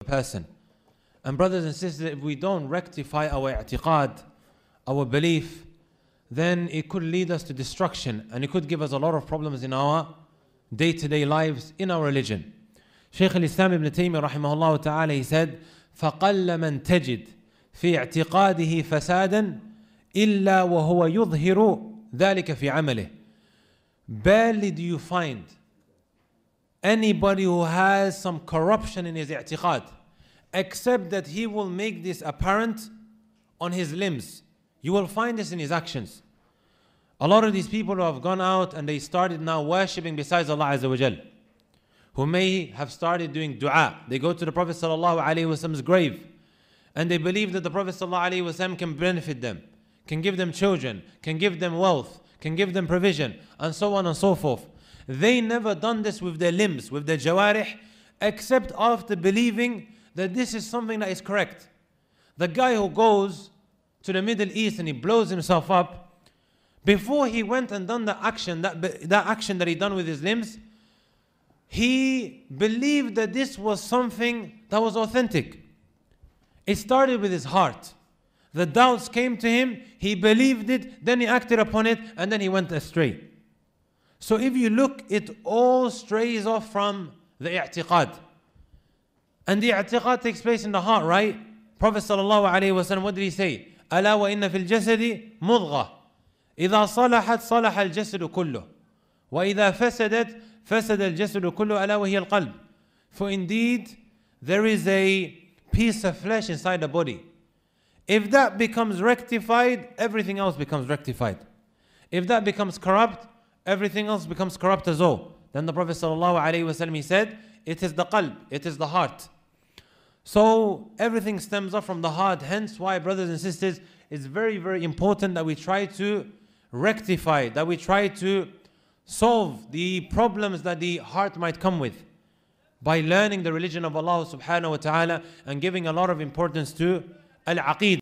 person. And brothers and sisters, if we don't rectify our i'tiqad, our belief, then it could lead us to destruction, and it could give us a lot of problems in our day-to-day lives, in our religion. Shaykh al-Islam ibn Taymiyyah rahimahullah ta'ala, he said, فَقَلَّ مَنْ تَجِدْ فِي اعْتِقَادِهِ فَسَادًا إِلَّا وَهُوَ يُظْهِرُ ذَلِكَ فِي عَمَلِهِ. Barely do you find anybody who has some corruption in his i'tiqad, except that he will make this apparent on his limbs. You will find this in his actions. A lot of these people who have gone out and they started now worshipping besides Allah Azza wa Jal, who may have started doing dua. They go to the Prophet sallallahu alaihi wasallam's grave and they believe that the Prophet sallallahu alaihi wasallam can benefit them, can give them children, can give them wealth, can give them provision, and so on and so forth. They never done this with their limbs, with their jawarih, except after believing that this is something that is correct. The guy who goes to the Middle East and he blows himself up, before he went and done the action, that action that he done with his limbs, he believed that this was something that was authentic. It started with his heart. The doubts came to him, he believed it, then he acted upon it, and then he went astray. So if you look, it all strays off from the i'tiqad. And the i'tiqad takes place in the heart, right? Prophet sallallahu alaihi wasallam, what did he say? ألا وإن في الجسد مضغة إذا صلحت صلح الجسد كله وإذا فسدت فسد الجسد كله ألا وهي القلب. For indeed there is a piece of flesh inside the body. If that becomes rectified, everything else becomes rectified. If that becomes corrupt, everything else becomes corrupt as well. Then the Prophet sallallahu alaihi wasallam, he said, it is the qalb, it is the heart. So everything stems up from the heart. Hence why, brothers and sisters, it's very, very important that we try to rectify, that we try to solve the problems that the heart might come with by learning the religion of Allah subhanahu wa ta'ala and giving a lot of importance to al-aqeedah.